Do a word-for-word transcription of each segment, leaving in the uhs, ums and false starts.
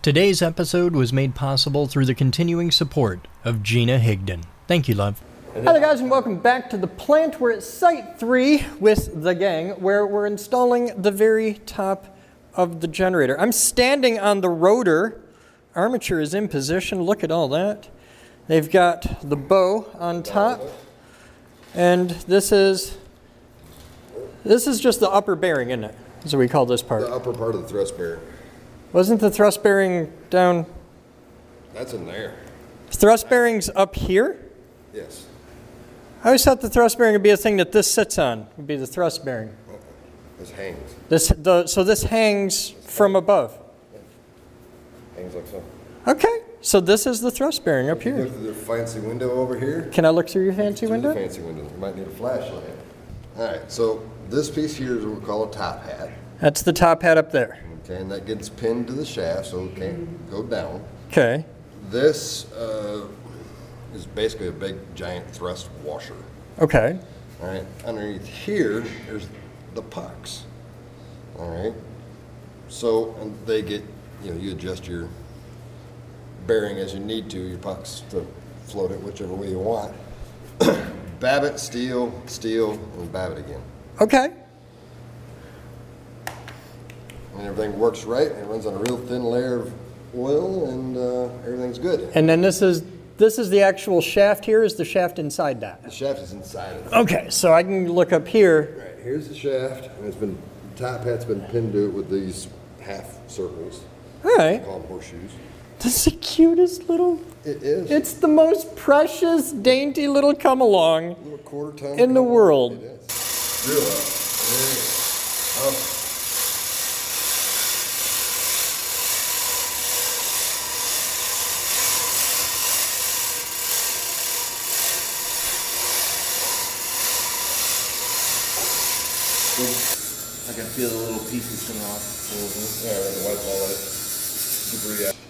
Today's episode was made possible through the continuing support of Gina Higdon. Thank you, love. Hi there, guys, and welcome back to the plant. We're at Site three with the gang, where we're installing the very top of the generator. I'm standing on the rotor. Armature is in position. Look at all that. They've got the bow on top. And this is, this is just the upper bearing, isn't it? That's what we call this part. The upper part of the thrust bearing. Wasn't the thrust bearing down? That's in there. Thrust bearing's up here? Yes. I always thought the thrust bearing would be a thing that this sits on. Would be the thrust bearing. Uh-uh. This hangs. This, the, so this hangs from above. Hangs like so. Okay, so this is the thrust bearing up You here. go through the fancy window over here. Can I look through your fancy Through window? the fancy window. You might need a flashlight. All right, so this piece here is what we call a top hat. That's the top hat up there. Okay, and that gets pinned to the shaft, so it can't go down. Okay. This uh, is basically a big, giant thrust washer. Okay. All right, underneath here, there's the pucks. All right, so and they get, you know, you adjust your bearing as you need to, your pucks to float it whichever way you want. Babbitt, steel, steel, and babbitt again. Okay. And everything works right, and it runs on a real thin layer of oil, and uh, everything's good. And then this is this is the actual shaft here. Is the shaft inside that? The shaft is inside of it. Okay, so I can look up here. Right, here's the shaft, and it's been, the top hat's been pinned to it with these half circles. All right. Call them horseshoes. This is the cutest little. It is. It's the most precious, dainty little come along Little quarter ton in the cover. world. It is. Real up. There you go. Okay. I can feel the little pieces coming off. Mm-hmm. Yeah, we're gonna wipe all that debris out.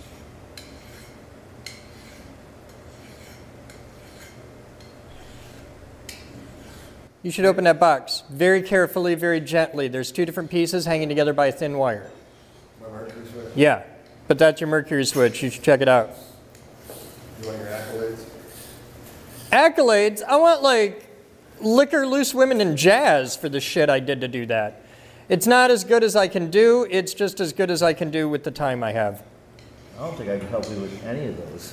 You should open that box very carefully, very gently. There's two different pieces hanging together by a thin wire. My mercury switch. Yeah, but that's your mercury switch. You should check it out. You want your accolades? Accolades? I want like liquor, loose women, and jazz for the shit I did to do that. It's not as good as I can do. It's just as good as I can do with the time I have. I don't think I can help you with any of those.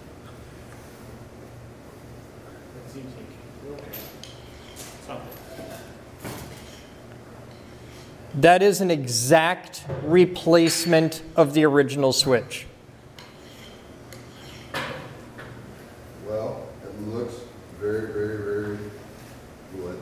That is an exact replacement of the original switch. Well, it looks very, very, very good.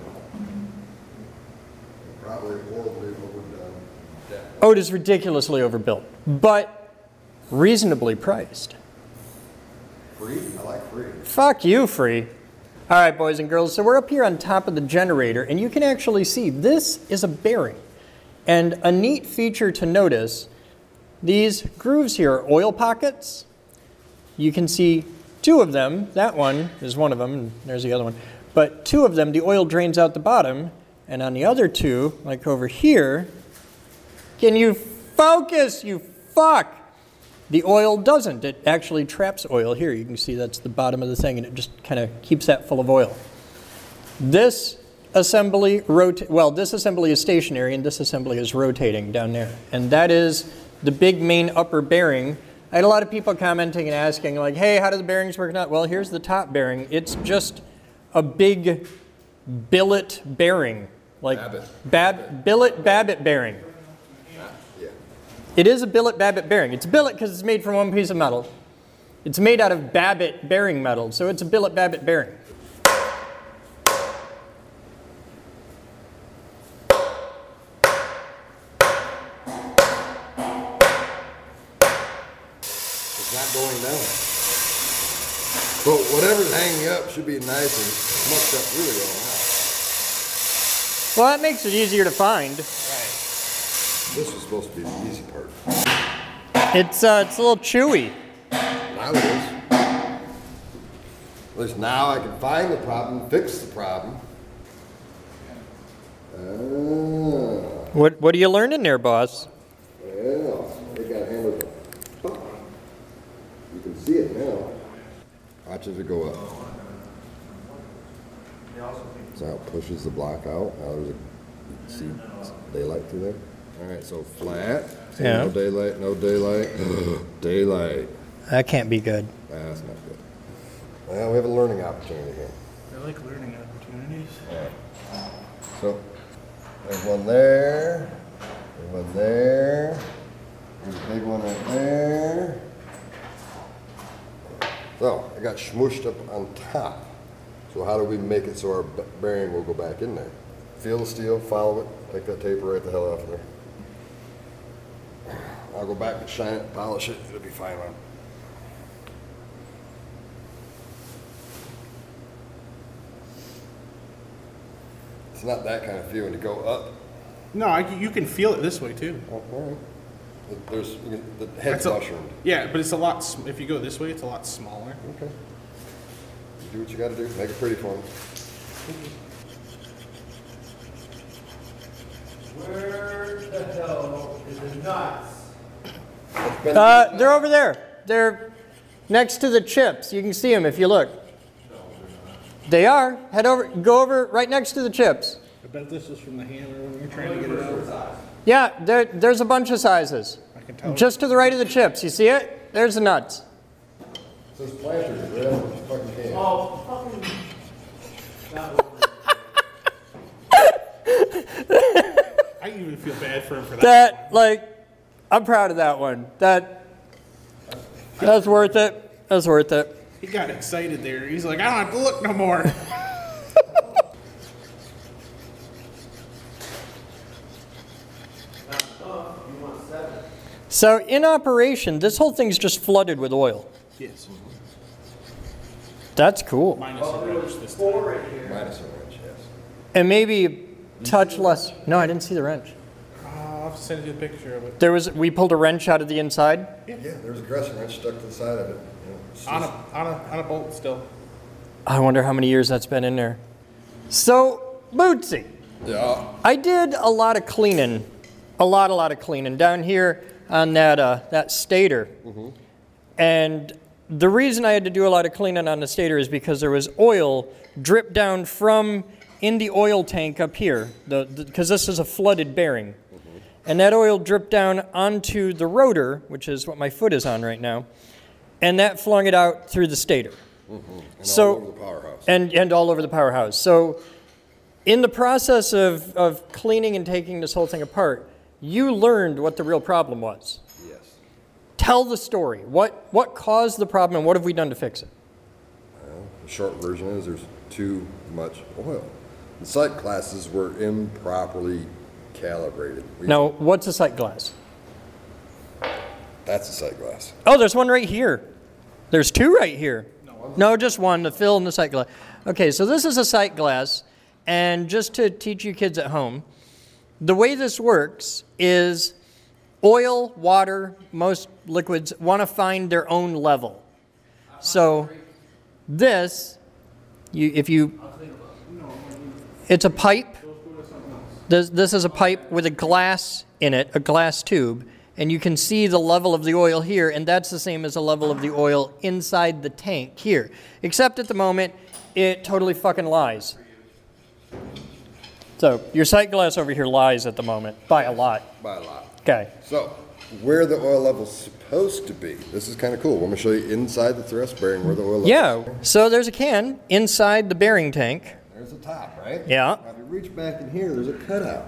Probably horribly overdone. Yeah. Oh, it is ridiculously overbuilt, but reasonably priced. Free? I like free. Fuck you, free. All right, boys and girls, so we're up here on top of the generator, and you can actually see this is a bearing. And a neat feature to notice, these grooves here are oil pockets. You can see two of them. That one is one of them, and there's the other one. But two of them, the oil drains out the bottom, and on the other two, like over here, can you focus, you fuck? The oil doesn't. It actually traps oil here. You can see that's the bottom of the thing, and it just kind of keeps that full of oil. This assembly, rota- well, this assembly is stationary, and this assembly is rotating down there. And that is the big main upper bearing. I had a lot of people commenting and asking, like, hey, how do the bearings work out? Well, here's the top bearing. It's just a big billet bearing. Like Babbitt. Bab- billet Babbitt bearing. Yeah. It is a billet Babbitt bearing. It's a billet because it's made from one piece of metal. It's made out of Babbitt bearing metal, so it's a billet Babbitt bearing. It's not going down. But whatever's hanging up should be nice and smucked up really well now. Well, that makes it easier to find. This was supposed to be the easy part. It's uh, it's a little chewy. Now it is. At least now I can find the problem, fix the problem. Oh. What What are you learning there, boss? Yeah, they got hammered. Watch as it go up. So how it pushes the block out. Now there's a, see daylight through there. All right, so flat. See, Yeah. No daylight, no daylight. Daylight. That can't be good. That's not good. Well, we have a learning opportunity here. I like learning opportunities. So there's one there. There's one there. There's a big one right there. So I got smooshed up on top. So how do we make it so our b- bearing will go back in there? Feel the steel, follow it, take that taper right the hell off of there. I'll go back and shine it, polish it, it'll be fine on. It's not that kind of feeling to go up. No, I, can- you can feel it this way too. Oh, all right. There's, you can, the head's That's a- mushroomed. Yeah, but it's a lot. sm- If you go this way, it's a lot smaller. Okay. You do what you gotta do, make it pretty for them. Where the hell is the nuts? Uh, they're over there. They're next to the chips. You can see them if you look. They are. Head over. Go over right next to the chips. I bet this is from the hammer when you're trying to get it out. Yeah, there, there's a bunch of sizes. I can tell. Just to the right of the chips. You see it? There's the nuts. Those planters, right on the fucking can. Oh, fucking. I even feel bad for him for that. That, like, I'm proud of that one. That, that's worth it. That's worth it. He got excited there. He's like, I don't have to look no more. So in operation, this whole thing's just flooded with oil. Yes. That's cool. Minus a wrench this time. Minus a wrench, yes. And maybe touch less. No, I didn't see the wrench. Uh, I'll have to send you a picture of it. There was, we pulled a wrench out of the inside. Yeah, there's a crescent wrench stuck to the side of it. You know, it's On a, just- on a, on a bolt still. I wonder how many years that's been in there. So, Bootsy, Yeah. I did a lot of cleaning, a lot, a lot of cleaning down here on that uh, that stator. And the reason I had to do a lot of cleaning on the stator is because there was oil dripped down from in the oil tank up here, the because this is a flooded bearing. And that oil dripped down onto the rotor, which is what my foot is on right now, and that flung it out through the stator. And So- all over the powerhouse. And, and all over the powerhouse. So in the process of, of cleaning and taking this whole thing apart, you learned what the real problem was. Yes. Tell the story. What, what caused the problem and what have we done to fix it? Well, the short version is there's too much oil. The sight glasses were improperly calibrated. We- Now, what's a sight glass? That's a sight glass. Oh, there's one right here. There's two right here. No, just one, the fill and the sight glass. Okay, so this is a sight glass, and just to teach you kids at home, the way this works is oil, water, most liquids want to find their own level. So this, you, if you, it's a pipe. This, this is a pipe with a glass in it, a glass tube, and you can see the level of the oil here, and that's the same as the level of the oil inside the tank here. Except at the moment, it totally fucking lies. So your sight glass over here lies at the moment by a lot. By a lot. Okay. So, where the oil level's supposed to be, this is kind of cool. I'm going to show you inside the thrust bearing where the oil level Yeah. is. So there's a can inside the bearing tank. There's the top, right? Yeah. Now, if you reach back in here, there's a cutout.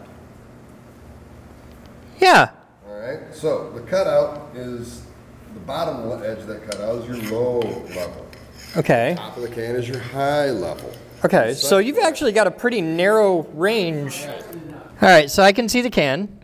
Yeah. All right, so the cutout is, the bottom edge of that cutout is your low level. Okay. Top of the can is your high level. Okay. So you've actually got a pretty narrow range. All right. So I can see the can.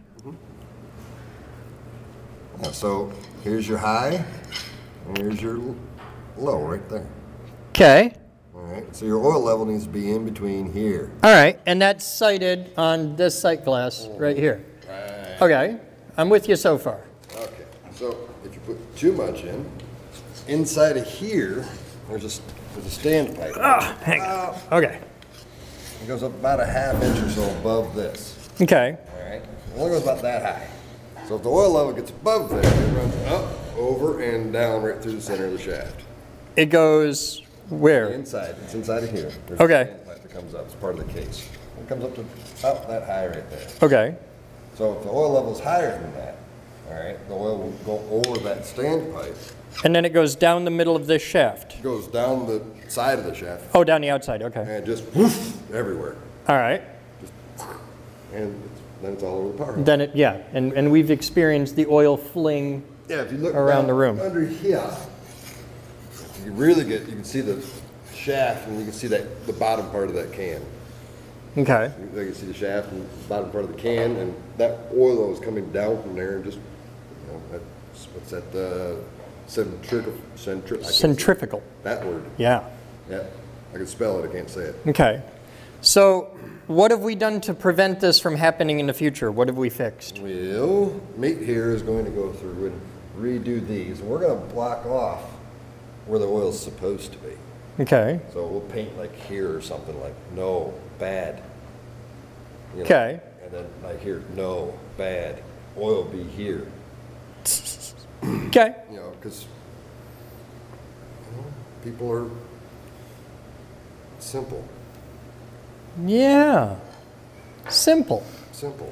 Now, so here's your high, and here's your l- low right there. Okay. All right, so your oil level needs to be in between here. All right, and that's sighted on this sight glass right here. Right. Okay, I'm with you so far. Okay, so if you put too much in, inside of here, there's a, s- there's a standpipe. Ah, hang on. Okay. It goes up about a half inch or so above this. Okay. All right, it only goes about that high. So if the oil level gets above there, it runs up, over, and down right through the center of the shaft. It goes Where? Inside, it's inside of here. There's Okay. a standpipe that comes up, it's part of the case. It comes up to about that high right there. Okay. So if the oil level's higher than that, all right, the oil will go over that standpipe, And then it goes down the middle of this shaft. goes down the side of the shaft, Oh, down the outside. Okay. and just whoosh, everywhere. All right. And it's, then it's all over the power hose. Then it, yeah, and, and we've experienced the oil fling. Yeah, if you look around down the room. under here, you can really get, you can see the shaft, and you can see that the bottom part of that can. Okay. You can see the shaft and the bottom part of the can, and that oil is coming down from there, and just, you know, that's, what's that, uh, centrifugal, centri- I can't say Centrifugal. that word. Yeah. Yeah, I can spell it, I can't say it. Okay. So, what have we done to prevent this from happening in the future? What have we fixed? Well, Meat here is going to go through and redo these, and we're gonna block off where the oil's supposed to be. Okay. So we'll paint like here or something, like, no, bad. You know, Okay. And then like here, no, bad, oil be here, Okay. you know, because people are simple, Yeah. Simple. simple.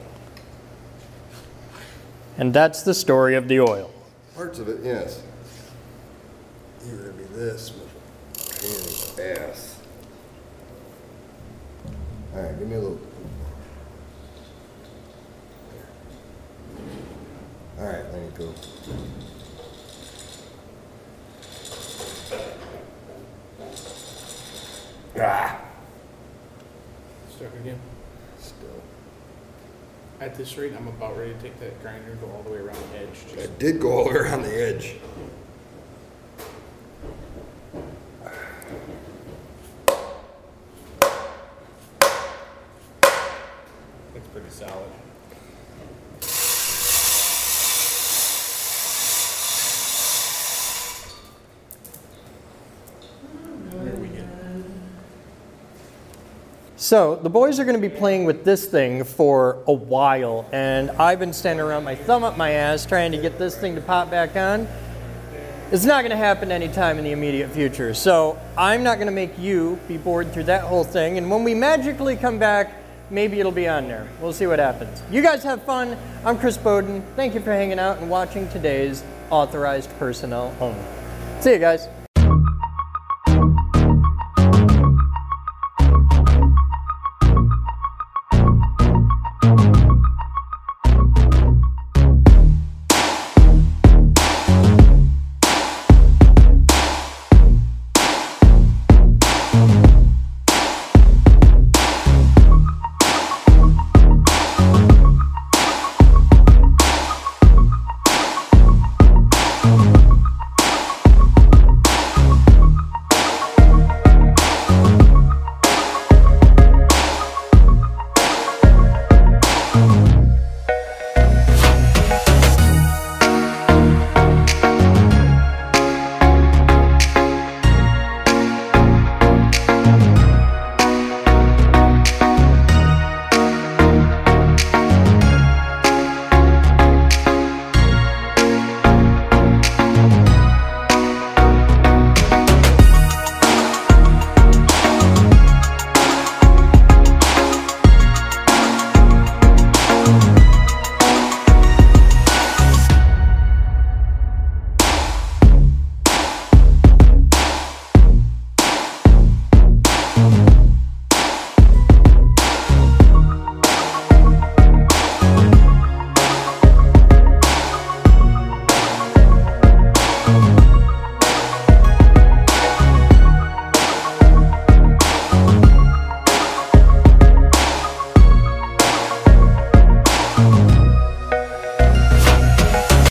And that's the story of the oil. Parts of it, yes. You're gonna be this, pain in the ass. All right, give me a little. All right, there you go. Ah, Stuck again. still. At this rate, I'm about ready to take that grinder and go all the way around the edge. I Just did go all the way around the edge. it's pretty solid. Where are we getting? So, the boys are going to be playing with this thing for a while, and I've been standing around my thumb up my ass trying to get this thing to pop back on. It's not going to happen anytime in the immediate future, so I'm not going to make you be bored through that whole thing, and when we magically come back, maybe it'll be on there. We'll see what happens. You guys have fun. I'm Chris Bowden. Thank you for hanging out and watching today's Authorized Personnel Only. See you guys.